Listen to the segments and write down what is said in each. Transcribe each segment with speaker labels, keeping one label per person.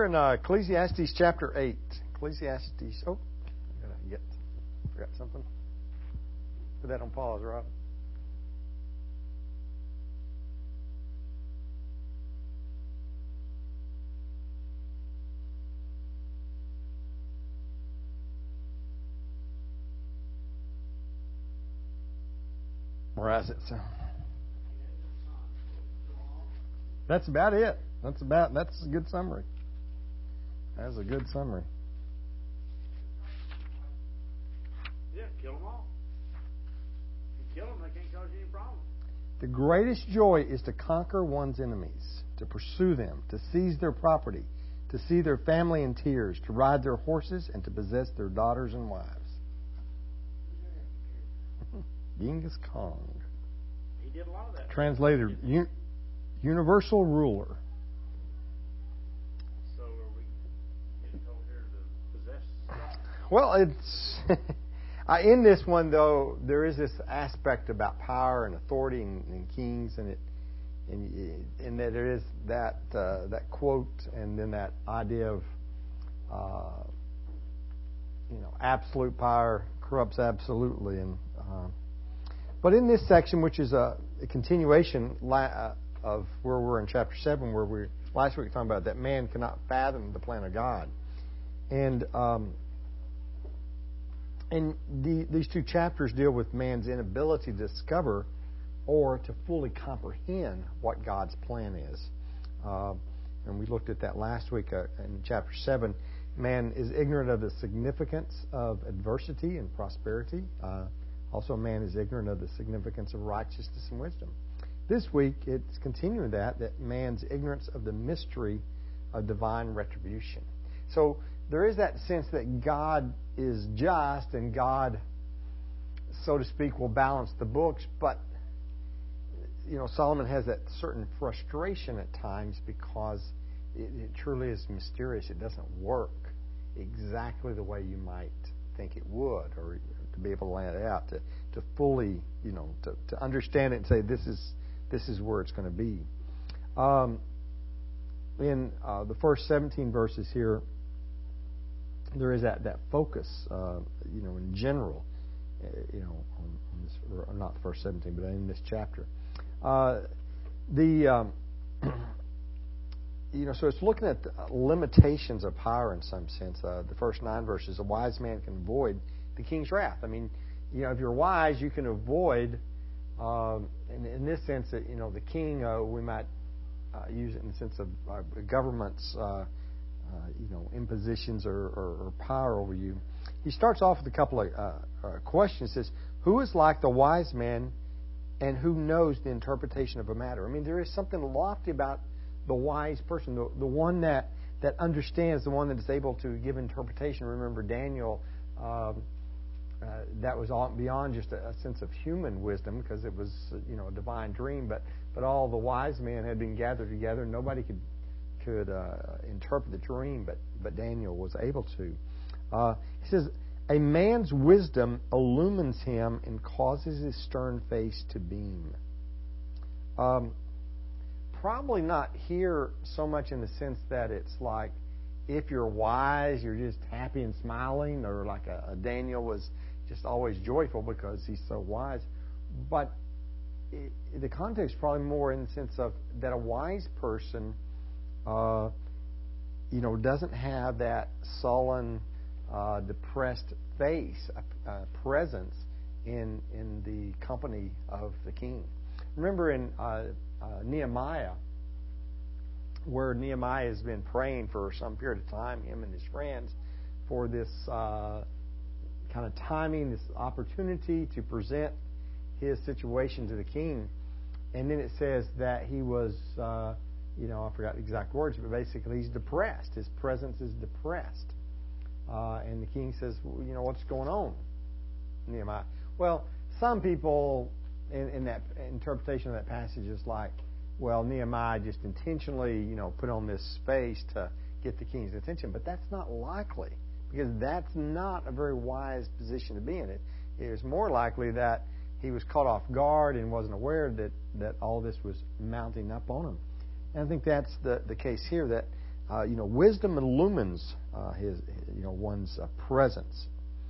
Speaker 1: we're in Ecclesiastes chapter 8. Ecclesiastes. Oh, forgot something. Put that on pause, Rob. Where is it? So that's about it. That's a good summary. That's a good summary.
Speaker 2: Yeah, kill them all. If you kill them, they can't cause you any problem.
Speaker 1: The greatest joy is to conquer one's enemies, to pursue them, to seize their property, to see their family in tears, to ride their horses, and to possess their daughters and wives. Genghis Khan.
Speaker 2: He did a lot of that.
Speaker 1: Translated, universal ruler.
Speaker 2: So are we getting told here to possess stuff?
Speaker 1: Well, it's in this one though there is this aspect about power and authority and kings, and that there is that quote, and then that idea of absolute power corrupts absolutely, and but in this section, which is a continuation of where we're in chapter 7, where we last week talking about that man cannot fathom the plan of God, and these two chapters deal with man's inability to discover or to fully comprehend what God's plan is. And we looked at that last week in chapter 7. Man is ignorant of the significance of adversity and prosperity. Also, man is ignorant of the significance of righteousness and wisdom. This week, it's continuing that man's ignorance of the mystery of divine retribution. So there is that sense that God is just and God, so to speak, will balance the books, but Solomon has that certain frustration at times because it truly is mysterious. It doesn't work exactly the way you might think it would, or to be able to lay it out, to fully, to understand it and say this is where it's going to be. In the first 17 verses here, there is that focus, in general, on this, or not the first 17, but in this chapter. So it's looking at the limitations of power in some sense. The first 9 verses, a wise man can avoid the king's wrath. I mean, if you're wise, you can avoid, in this sense, that the king, we might use it in the sense of government's, impositions or power over you. He starts off with a couple of questions. He says, "Who is like the wise man, and who knows the interpretation of a matter?" I mean, there is something lofty about the wise person, the one that understands, the one that is able to give interpretation. Remember Daniel, that was all beyond just a sense of human wisdom, because it was a divine dream. But all the wise men had been gathered together, and nobody could interpret the dream, but Daniel was able to. He says, "A man's wisdom illumines him and causes his stern face to beam." Probably not here so much in the sense that it's like if you're wise, you're just happy and smiling, or like a Daniel was just always joyful because he's so wise. But the context is probably more in the sense of that a wise person, doesn't have that sullen, depressed face, presence in the company of the king. Remember in Nehemiah, where Nehemiah has been praying for some period of time, him and his friends, for this kind of timing, this opportunity to present his situation to the king. And then it says that he was, I forgot the exact words, but basically he's depressed. His presence is depressed. And the king says, well, what's going on, Nehemiah? Well, some people in that interpretation of that passage is like, well, Nehemiah just intentionally, put on this space to get the king's attention. But that's not likely, because that's not a very wise position to be in. It is more likely that he was caught off guard and wasn't aware that all this was mounting up on him. And I think that's the case here, that wisdom illumines one's presence.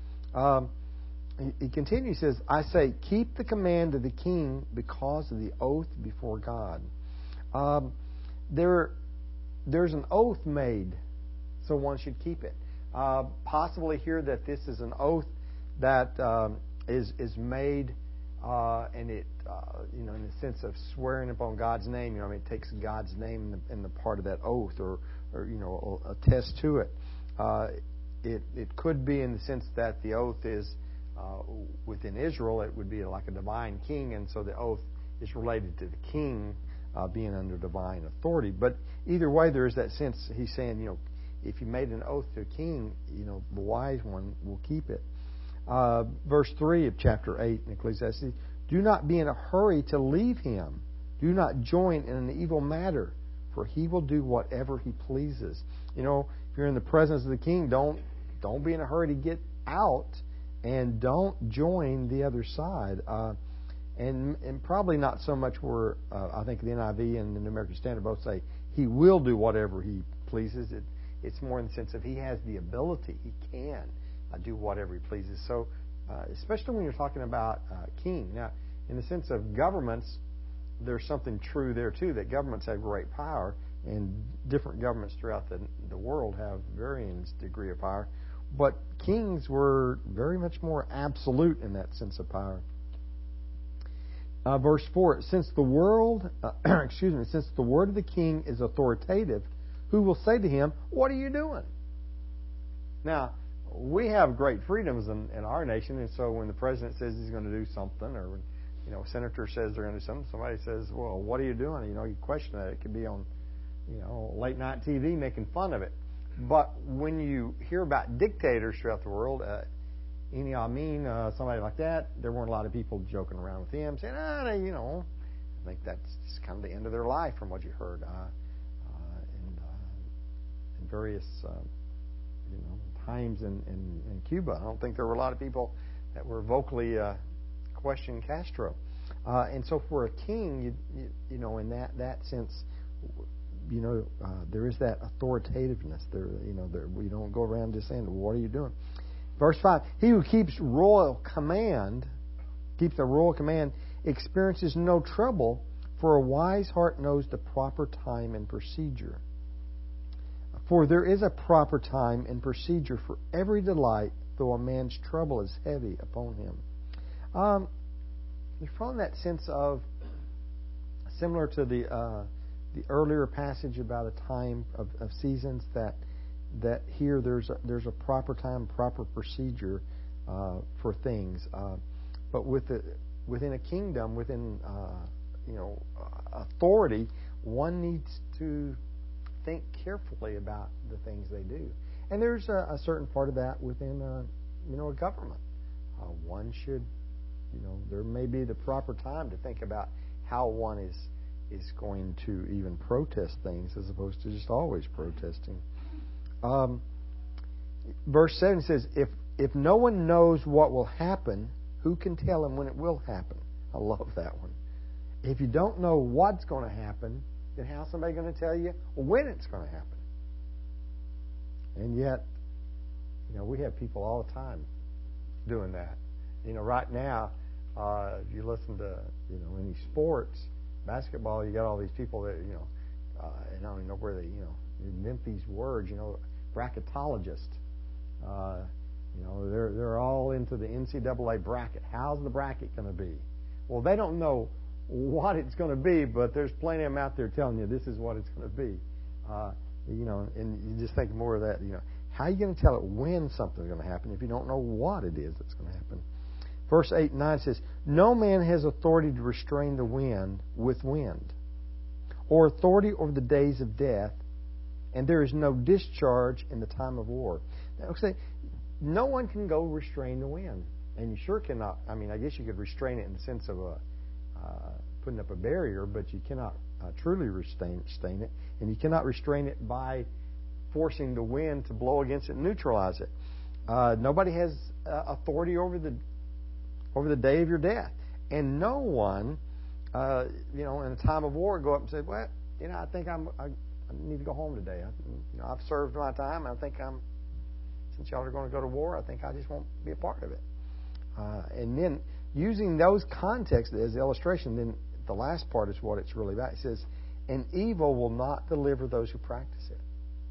Speaker 1: He continues, he says, I say, keep the command of the king because of the oath before God. There's an oath made, so one should keep it. Possibly here that this is an oath that is made, and it, in the sense of swearing upon God's name. It takes God's name in the part of that oath, or attest to it. It could be in the sense that the oath is within Israel. It would be like a divine king, and so the oath is related to the king being under divine authority. But either way, there is that sense. He's saying, if you made an oath to a king, the wise one will keep it. Verse 3 of chapter 8 in Ecclesiastes, do not be in a hurry to leave him. Do not join in an evil matter, for he will do whatever he pleases. If you're in the presence of the king, don't be in a hurry to get out, and don't join the other side. And probably not so much where I think the NIV and the New American Standard both say he will do whatever he pleases. It's more in the sense of he has the ability. He can do whatever he pleases. So, especially when you're talking about king. Now, in the sense of governments, there's something true there too, that governments have great power, and different governments throughout the world have varying degree of power. But kings were very much more absolute in that sense of power. Verse 4, since the word of the king is authoritative, who will say to him, what are you doing? Now, we have great freedoms in our nation, and so when the president says he's going to do something, or when a senator says they're going to do something, somebody says, well, what are you doing? You question that. It could be on late night TV making fun of it. But when you hear about dictators throughout the world, Idi Amin, somebody like that, there weren't a lot of people joking around with him, saying, I think that's just kind of the end of their life from what you heard in various times in Cuba. I don't think there were a lot of people that were vocally questioning Castro. And so for a king, in that sense, there is that authoritativeness. We don't go around just saying, what are you doing? Verse 5, he who keeps a royal command, experiences no trouble, for a wise heart knows the proper time and procedure. For there is a proper time and procedure for every delight, though a man's trouble is heavy upon him. There's probably that sense of, similar to the earlier passage about a time of seasons, that here there's a proper time, proper procedure for things. But within a kingdom, within authority, one needs to think carefully about the things they do. And there's a certain part of that within a government. One should, there may be the proper time to think about how one is going to even protest things, as opposed to just always protesting. Verse 7 says, if no one knows what will happen, who can tell him when it will happen? I love that one. If you don't know what's going to happen, then how's somebody going to tell you when it's going to happen? And yet, we have people all the time doing that. Right now, if you listen to any sports, basketball, you got all these people that and I don't even know where they invent these words. Bracketologists. They're all into the NCAA bracket. How's the bracket going to be? Well, they don't know what it's going to be, but there's plenty of them out there telling you this is what it's going to be. And you just think more of that. How are you going to tell it when something's going to happen if you don't know what it is that's going to happen? Verse 8 and 9 says, no man has authority to restrain the wind with wind, or authority over the days of death, and there is no discharge in the time of war. Now, say, no one can go restrain the wind, and you sure cannot. I guess you could restrain it in the sense of putting up a barrier, but you cannot truly restrain it, and you cannot restrain it by forcing the wind to blow against it and neutralize it. Nobody has authority over the day of your death, and no one, in a time of war, go up and say, "Well, I think I'm need to go home today. I've served my time. I think since y'all are going to go to war, I think I just won't be a part of it. And then using those contexts as illustration, then the last part is what it's really about. It says, "And evil will not deliver those who practice it."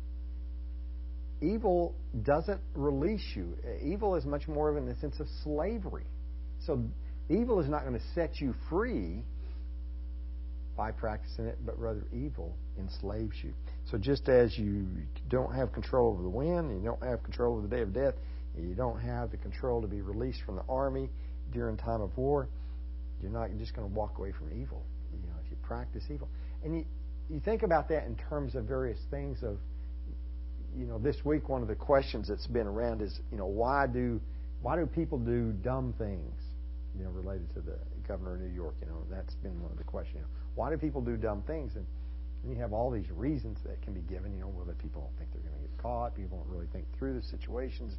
Speaker 1: Evil doesn't release you. Evil is much more of in the sense of slavery. So evil is not going to set you free by practicing it, but rather evil enslaves you. So just as you don't have control over the wind, you don't have control over the day of death, you don't have the control to be released from the army during time of war, you're not just going to walk away from evil. If you practice evil. And you think about that in terms of various things of, this week one of the questions that's been around is, why do people do dumb things, related to the governor of New York? That's been one of the questions. Why do people do dumb things? And you have all these reasons that can be given. Whether people don't think they're going to get caught, people don't really think through the situations,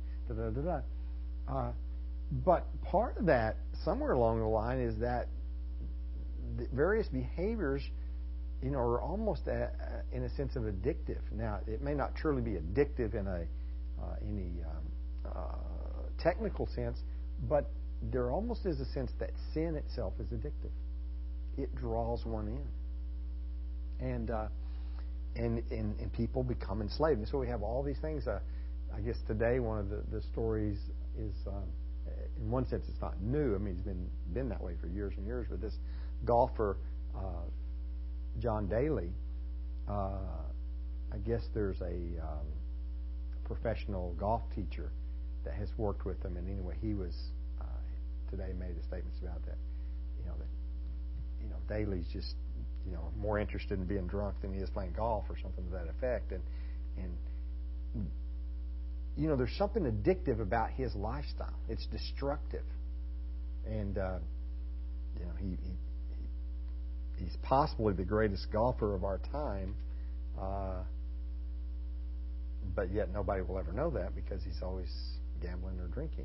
Speaker 1: but part of that, somewhere along the line, is that the various behaviors, are almost in a sense of addictive. Now, it may not truly be addictive in any technical sense, but there almost is a sense that sin itself is addictive. It draws one in, and people become enslaved. And so we have all these things. I guess today one of the stories is, in one sense, it's not new. I mean, it's been that way for years and years. But this golfer, John Daly, I guess there's a professional golf teacher that has worked with him, and anyway, he was today made the statements about that. Daly's just more interested in being drunk than he is playing golf or something to that effect, and there's something addictive about his lifestyle. It's destructive, and he's possibly the greatest golfer of our time, but yet nobody will ever know that because he's always gambling or drinking.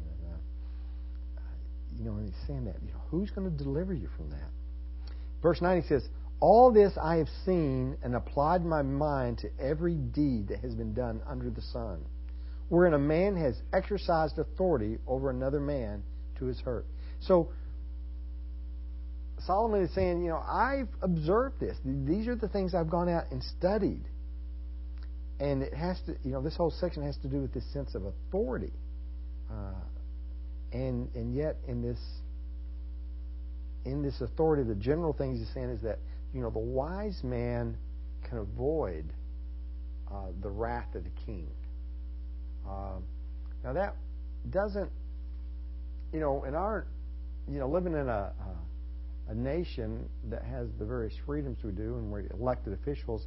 Speaker 1: And he's saying that, who's going to deliver you from that? Verse 9, he says, "All this I have seen and applied my mind to every deed that has been done under the sun, wherein a man has exercised authority over another man to his hurt." So Solomon is saying, I've observed this. These are the things I've gone out and studied. And it has to, this whole section has to do with this sense of authority. And yet in this authority, the general things he's saying is that, the wise man can avoid the wrath of the king. Now that doesn't, in our, living in a nation that has the various freedoms we do, and we're elected officials,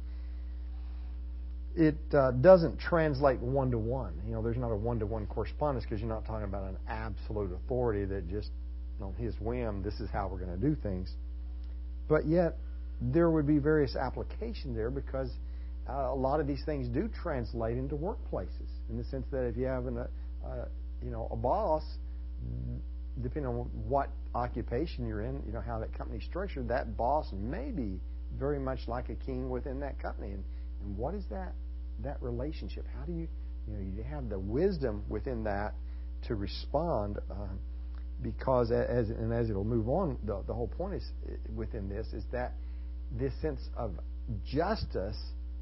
Speaker 1: it doesn't translate one-to-one. There's not a one-to-one correspondence because you're not talking about an absolute authority that just, on his whim, this is how we're going to do things. But yet, there would be various applications there because a lot of these things do translate into workplaces, in the sense that if you have a boss, depending on what occupation you're in, how that company's structured, that boss may be very much like a king within that company. And what is that relationship? How do you have the wisdom within that to respond? Because as it'll move on, the whole point is within this is that this sense of justice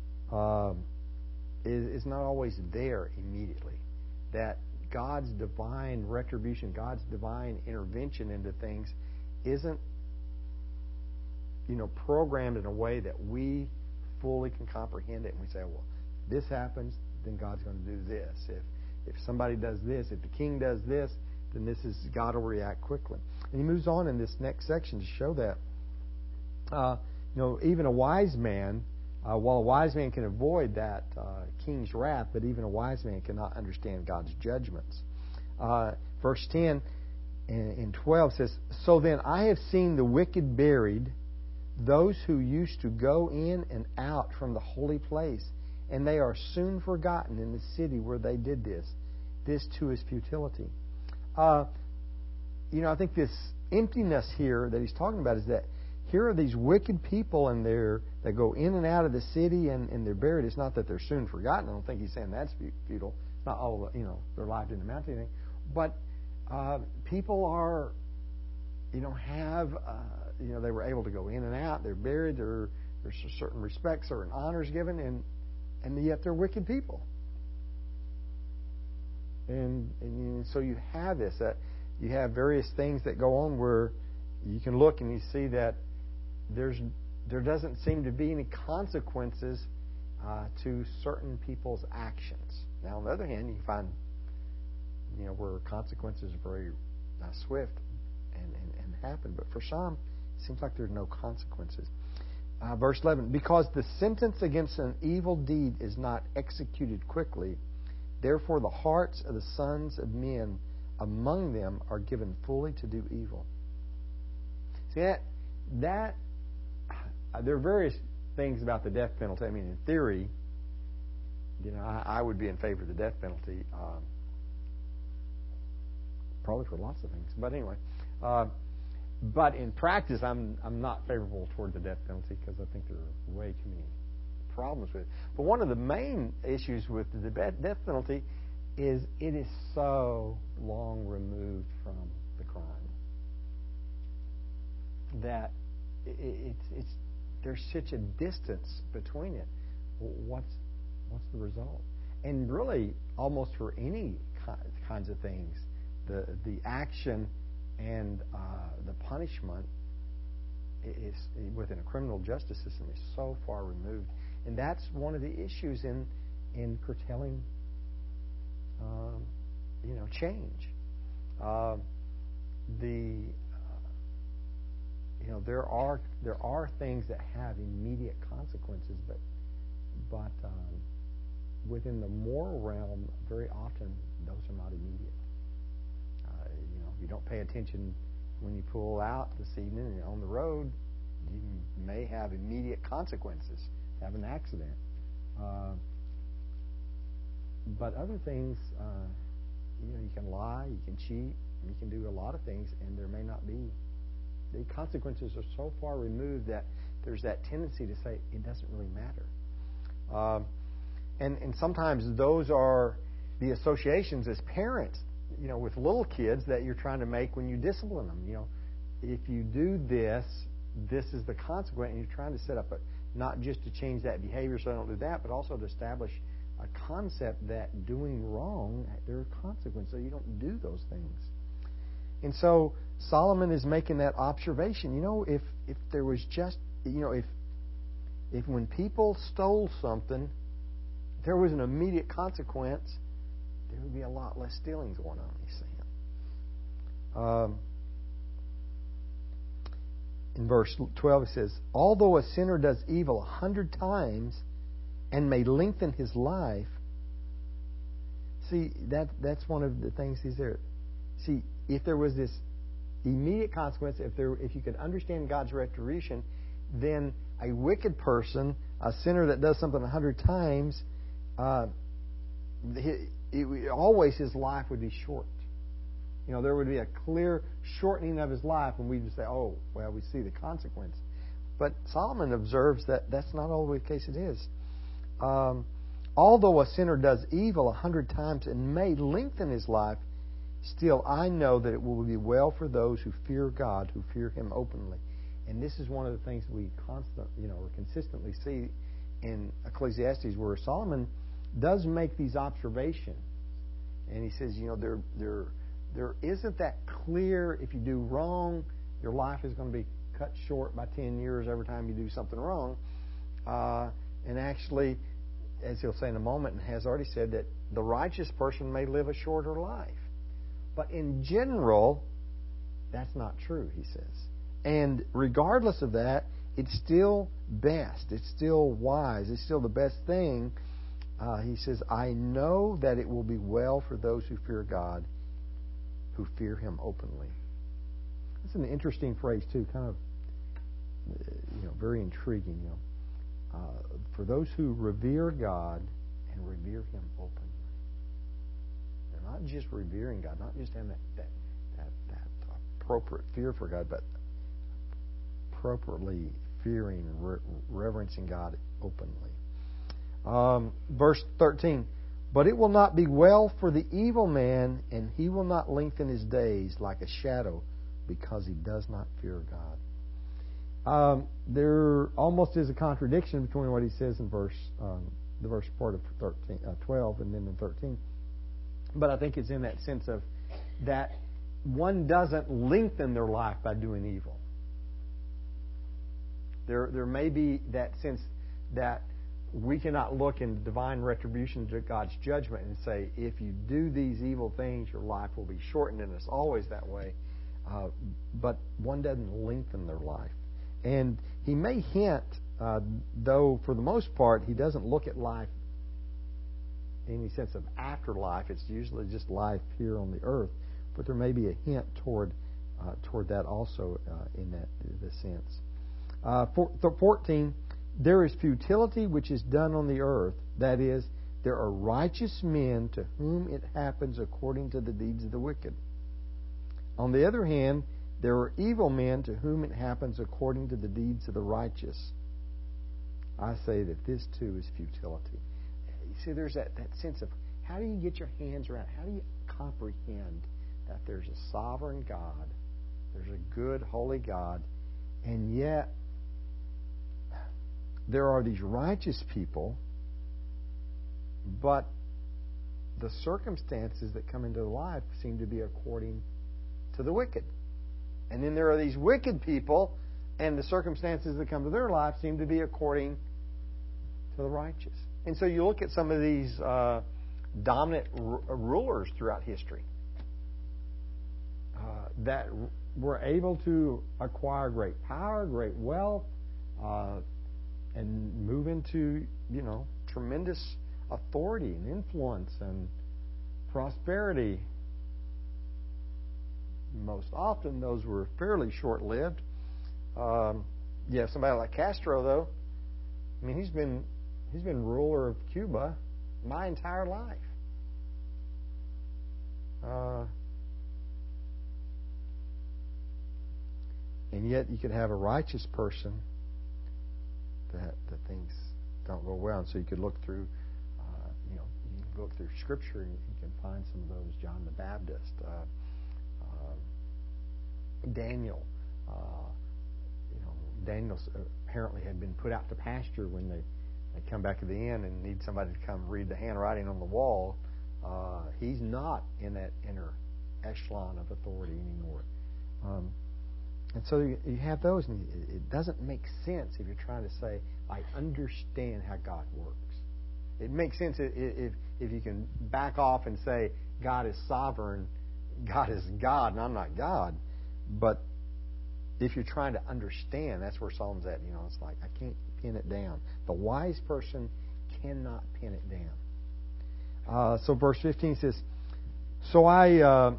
Speaker 1: is not always there immediately. That God's divine retribution, God's divine intervention into things isn't, programmed in a way that we fully can comprehend it. And we say, well, this happens, then God's going to do this. If somebody does this, if the king does this, then God will react quickly. And he moves on in this next section to show that, even a wise man, while a wise man can avoid that king's wrath, but even a wise man cannot understand God's judgments. Verse 10 and 12 says, "So then I have seen the wicked buried, those who used to go in and out from the holy place, and they are soon forgotten in the city where they did this. This too is futility." I think this emptiness here that he's talking about is that here are these wicked people, and they go in and out of the city, and they're buried. It's not that they're soon forgotten. I don't think he's saying that's futile. It's not all, their life didn't amount to anything. But people are, they were able to go in and out. They're buried. There's a certain respect, certain honors given, and yet they're wicked people. And so you have this. You have various things that go on where you can look and you see that there doesn't seem to be any consequences to certain people's actions. Now, on the other hand, you find where consequences are very swift and happen. But for some, it seems like there's no consequences. Verse 11, because the sentence against an evil deed is not executed quickly, therefore the hearts of the sons of men among them are given fully to do evil. See, that there are various things about the death penalty. I mean, in theory, I would be in favor of the death penalty, probably for lots of things. But anyway, but in practice, I'm not favorable toward the death penalty because I think there are way too many problems with it. But one of the main issues with the death penalty is it is so long removed from the crime that there's such a distance between it. What's the result? And really, almost for any kinds of things, the action and the punishment is within a criminal justice system is so far removed, and that's one of the issues in curtailing, change. There are things that have immediate consequences, but within the moral realm, very often those are not immediate. If you don't pay attention when you pull out this evening and you're on the road, you may have immediate consequences. Have an accident. But other things, you can lie, you can cheat, you can do a lot of things, and there may not be. The consequences are so far removed that there's that tendency to say it doesn't really matter. And sometimes those are the associations as parents, with little kids that you're trying to make when you discipline them. If you do this, this is the consequence, and you're trying to set up not just to change that behavior so I don't do that, but also to establish a concept that doing wrong, there are consequences, so you don't do those things. And so Solomon is making that observation. If there was just, if when people stole something, there was an immediate consequence, there would be a lot less stealing going on, he's saying. In verse 12 it says, although a sinner does evil 100 times and may lengthen his life, see, that's one of the things he's there. See, if there was this immediate consequence, if you could understand God's retribution, then a wicked person, a sinner that does something 100 times, always his life would be short. There would be a clear shortening of his life, and we just say, oh, well, we see the consequence. But Solomon observes that that's not always the case it is. Although a sinner does evil 100 times and may lengthen his life, still I know that it will be well for those who fear God, who fear Him openly. And this is one of the things we consistently see in Ecclesiastes, where Solomon does make these observations, and he says, there isn't that clear. If you do wrong, your life is going to be cut short by 10 years every time you do something wrong. And actually, as he'll say in a moment, and has already said, that the righteous person may live a shorter life. But in general, that's not true, he says. And regardless of that, it's still best. It's still wise. It's still the best thing. He says, I know that it will be well for those who fear God, who fear Him openly. That's an interesting phrase, too. Kind of, very intriguing. For those who revere God and revere Him openly. They're not just revering God, not just having that appropriate fear for God, but appropriately fearing and reverencing God openly. Verse 13, but it will not be well for the evil man, and he will not lengthen his days like a shadow, because he does not fear God. There almost is a contradiction between what he says in the verse part of 12 and then in 13. But I think it's in that sense of that one doesn't lengthen their life by doing evil. There may be that sense that we cannot look in divine retribution to God's judgment and say, if you do these evil things, your life will be shortened, and it's always that way. But one doesn't lengthen their life. And he may hint, though for the most part, he doesn't look at life in any sense of afterlife. It's usually just life here on the earth. But there may be a hint toward that also in this sense. 14, there is futility which is done on the earth. That is, there are righteous men to whom it happens according to the deeds of the wicked. On the other hand, there are evil men to whom it happens according to the deeds of the righteous. I say that this too is futility. You see, there's that sense of how do you get your hands around, how do you comprehend that there's a sovereign God, there's a good, holy God, and yet there are these righteous people, but the circumstances that come into life seem to be according to the wicked. And then there are these wicked people, and the circumstances that come to their life seem to be according to the righteous. And so you look at some of these dominant rulers throughout history that were able to acquire great power, great wealth, and move into, tremendous authority and influence and prosperity. Most often, those were fairly short-lived. You have somebody like Castro, though. I mean, he's been ruler of Cuba my entire life. And yet, you could have a righteous person that things don't go well, and so you could look through, you can look through Scripture and you can find some of those. John the Baptist, Daniel. Daniel apparently had been put out to pasture when they come back at the end and need somebody to come read the handwriting on the wall. He's not in that inner echelon of authority anymore. And so you have those, and it doesn't make sense if you're trying to say, I understand how God works. It makes sense if you can back off and say, God is sovereign, God is God, and I'm not God. But if you're trying to understand, that's where Solomon's at. It's like, I can't pin it down. The wise person cannot pin it down. So verse 15 says, so I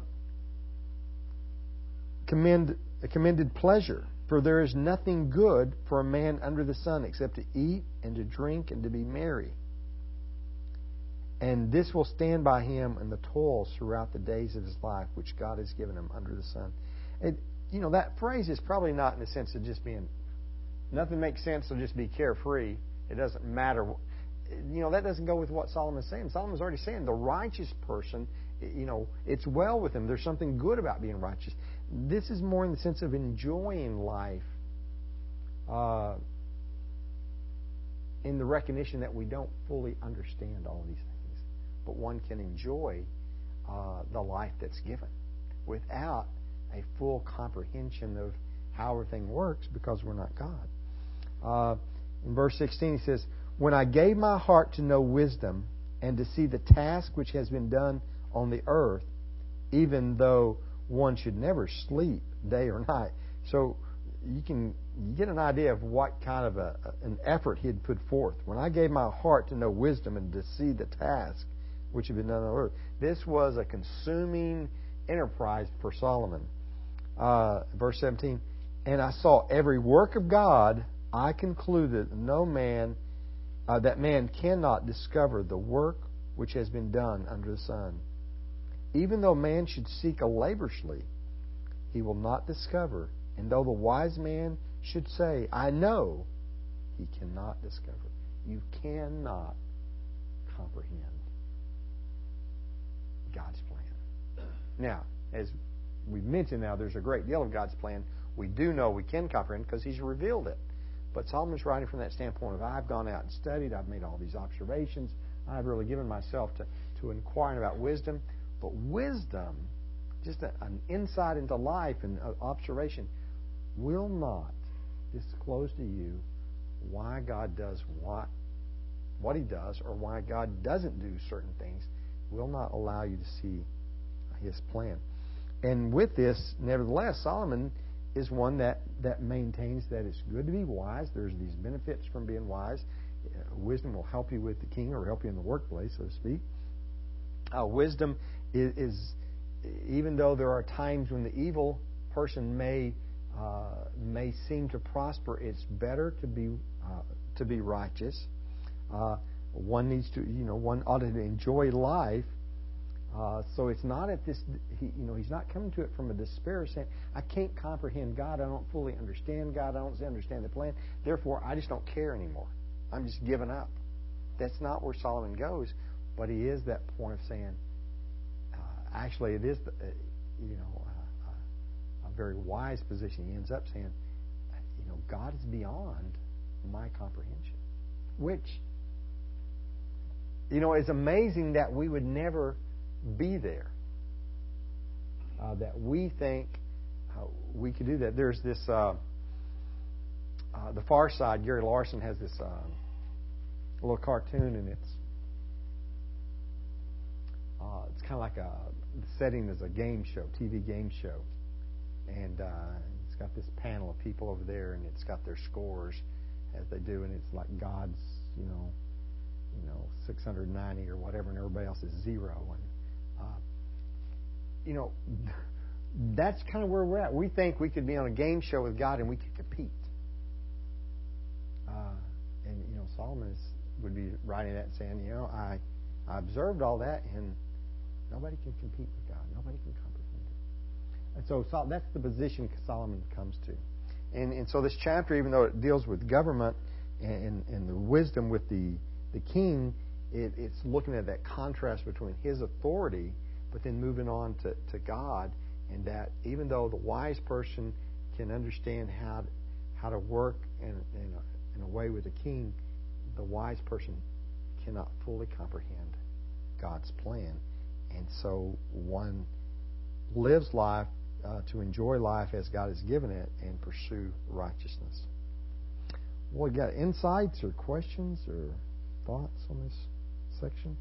Speaker 1: commended pleasure, for there is nothing good for a man under the sun except to eat and to drink and to be merry. And this will stand by him in the toils throughout the days of his life, which God has given him under the sun. And, that phrase is probably not in the sense of just being, nothing makes sense, so just be carefree. It doesn't matter. That doesn't go with what Solomon's saying. Solomon's already saying the righteous person, it's well with him. There's something good about being righteous. This is more in the sense of enjoying life in the recognition that we don't fully understand all these things. But one can enjoy the life that's given without a full comprehension of how everything works, because we're not God. In verse 16 he says, when I gave my heart to know wisdom and to see the task which has been done on the earth, even though one should never sleep day or night. So you get an idea of what kind of an effort he had put forth. When I gave my heart to know wisdom and to see the task which had been done on earth. This was a consuming enterprise for Solomon. Verse 17, and I saw every work of God. I concluded that man cannot discover the work which has been done under the sun. Even though man should seek laboriously, he will not discover. And though the wise man should say, I know he cannot discover. You cannot comprehend God's plan. Now, as we've mentioned now, there's a great deal of God's plan we do know we can comprehend because He's revealed it. But Solomon's writing from that standpoint of, I've gone out and studied, I've made all these observations, I've really given myself to inquiring about wisdom. But wisdom, just an insight into life and observation, will not disclose to you why God does what He does or why God doesn't do certain things. Will not allow you to see His plan. And with this, nevertheless, Solomon is one that maintains that it's good to be wise. There's these benefits from being wise. Wisdom will help you with the king or help you in the workplace, so to speak. Wisdom is, even though there are times when the evil person may seem to prosper, it's better to be righteous. One needs to, one ought to enjoy life. So it's not at this, he's not coming to it from a despair saying, I can't comprehend God, I don't fully understand God, I don't understand the plan, therefore I just don't care anymore. I'm just giving up. That's not where Solomon goes, but he is that point of saying, actually it is, a very wise position. He ends up saying, God is beyond my comprehension. Which, it's amazing that we would never be there. That we think we could do that. There's this, The Far Side, Gary Larson has this little cartoon, and it's kind of like the setting is a game show, TV game show. And it's got this panel of people over there, and it's got their scores as they do, and it's like God's, 690 or whatever, and everybody else is 0. And that's kind of where we're at. We think we could be on a game show with God and we could compete. And Solomon would be writing that and saying, I observed all that, and nobody can compete with God. Nobody can comprehend it. And so that's the position Solomon comes to. And so this chapter, even though it deals with government and the wisdom with the king, it's looking at that contrast between his authority, but then moving on to God, and that even though the wise person can understand how to work in a way with the king, the wise person cannot fully comprehend God's plan. And so one lives life to enjoy life as God has given it and pursue righteousness. Well, you got insights or questions or thoughts on this section?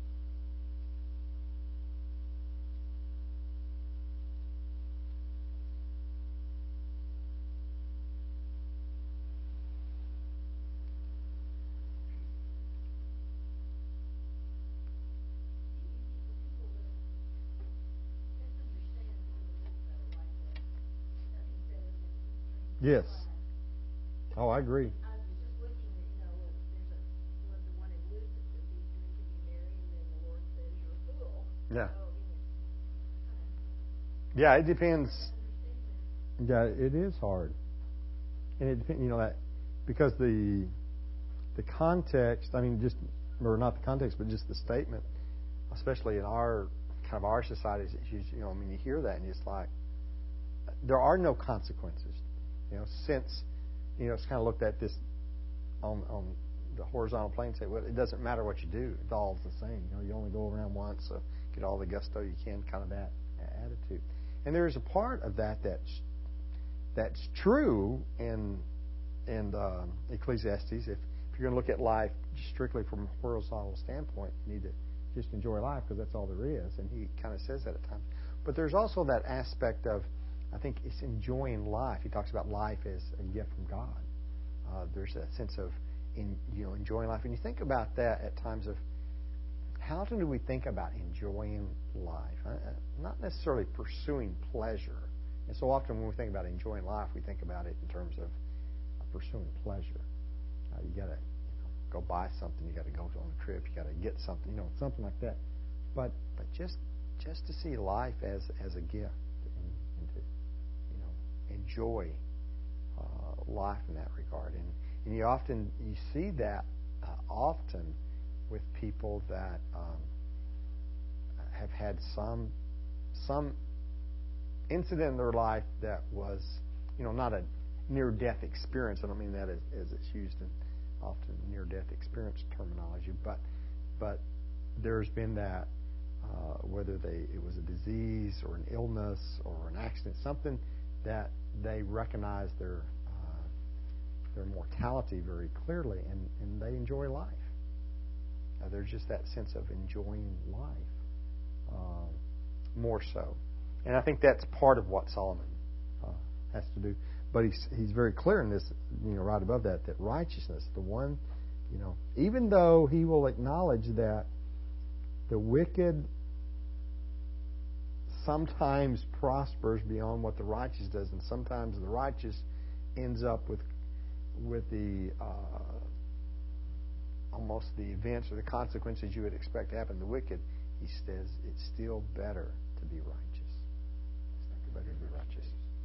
Speaker 1: Yes. Oh, I agree.
Speaker 3: I was just looking at, there's the one in Luke that says these three can be married, and then the Lord says you're a fool.
Speaker 1: Yeah.
Speaker 3: So,
Speaker 1: Yeah, it depends.
Speaker 3: understand that.
Speaker 1: Yeah, it is hard, and it depends. That because the context. I mean, or not the context, but just the statement, especially in our society. You hear that, and it's like there are no consequences. Since it's kind of looked at this on the horizontal plane and say, well, it doesn't matter what you do; it's all the same. You only go around once, so get all the gusto you can. Kind of that attitude. And there is a part of that's true in Ecclesiastes. If you're going to look at life strictly from a horizontal standpoint, you need to just enjoy life because that's all there is. And he kind of says that at times. But there's also that aspect of, I think, it's enjoying life. He talks about life as a gift from God. There's a sense of enjoying life. And you think about that at times of, how often do we think about enjoying life? Not necessarily pursuing pleasure. And so often when we think about enjoying life, we think about it in terms of pursuing pleasure. You got to go buy something. You got to go on a trip. You got to get something. Something like that. But just to see life as a gift and to enjoy life in that regard. And you see that often with people that have had some incident in their life that was, not a near-death experience. I don't mean that as it's used in often near-death experience terminology, but there's been that whether it was a disease or an illness or an accident, something that they recognize their mortality very clearly, and they enjoy life. There's just that sense of enjoying life more so, and I think that's part of what Solomon has to do. But he's very clear in this, right above that righteousness, the one, even though he will acknowledge that the wicked sometimes prospers beyond what the righteous does, and sometimes the righteous ends up with the almost the events or the consequences you would expect to happen to the wicked. He says it's still better to be righteous. It's not better to be righteous.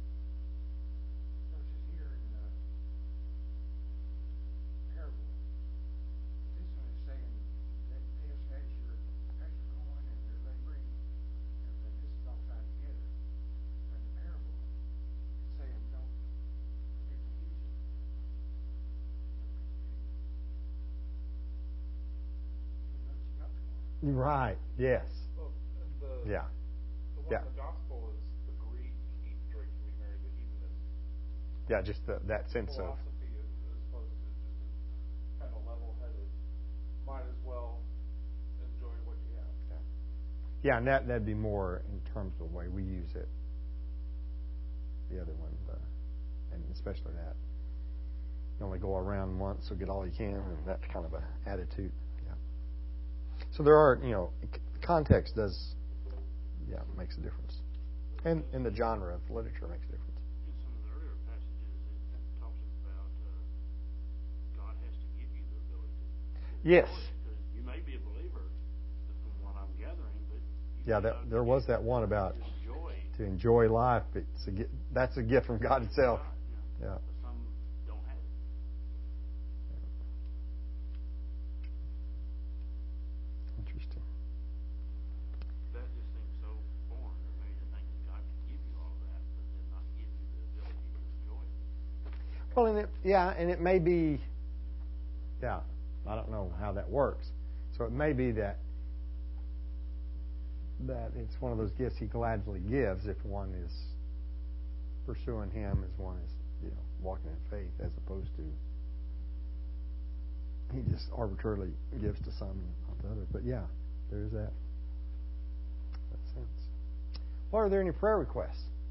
Speaker 1: Right. Yes.
Speaker 4: Well,
Speaker 1: Yeah.
Speaker 4: The one in the gospel is the Greek eat, drink, and be merry, the heathenist.
Speaker 1: Yeah, just that sense of.
Speaker 4: Philosophy is supposed to just kind of level-headed. Might as well enjoy what you have.
Speaker 1: Yeah, and that'd be more in terms of the way we use it. The other one, and especially that you only go around once, so get all you can, and that kind of an attitude. So there are, context does, makes a difference. And the genre of literature makes a difference.
Speaker 2: In some of the earlier passages, it talks about God has to give you the ability to
Speaker 1: Yes.
Speaker 2: Because you may be a believer, from what I'm gathering, but
Speaker 1: There was that one about to enjoy life. That's a gift from God itself. Yeah.
Speaker 2: Some don't have it.
Speaker 1: Interesting.
Speaker 2: That just seems so foreign to me to think that God can give you all of that, but then not give you the ability to enjoy it.
Speaker 1: Well, and it may be, I don't know how that works. So it may be that it's one of those gifts He gladly gives if one is pursuing Him, as one is, walking in faith, as opposed to He just arbitrarily gives to some and not to others. But there's that sense. Well, are there any prayer requests?